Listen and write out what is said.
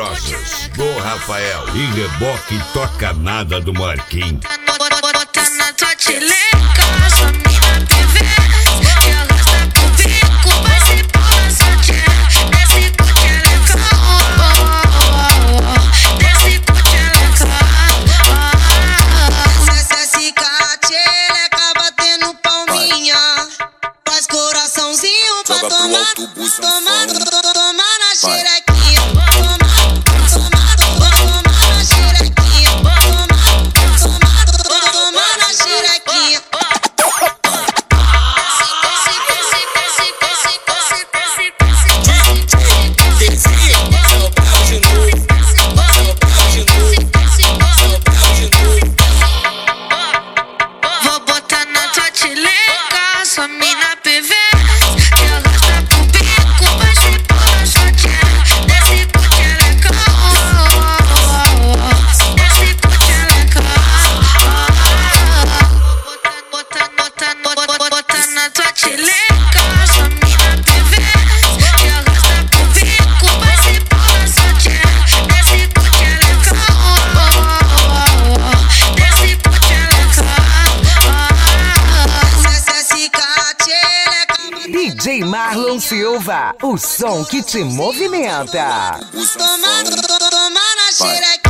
Poderosas do Rafael e reboque toca nada do Marquinhos. Bota na tua tileca, sua mina pivete, que arrasta pro bico, vai se pôr na sua tcheca, desce com tchelecão, desce com tchelecão. Cessica, tcheleca, batendo palminha, faz coraçãozinho pra tomar, tomar na xerequinha, tomar na xerequinha, tomar na xerequinha. Vou botar na tua tileca, sua mina pivete, que arrasta pro bico, vai se pôr na sua tcheca, desce com tchelecão, desce com tchelecão. Bota na tua tileca, sua mina pivete, que arrasta pro bico, vai se pôr na sua tcheca, desce com tchelecão, desce com tchelecão. Cessica, tcheleca, DJ Marlon Silva, o som que te movimenta. tomar na xerequinha.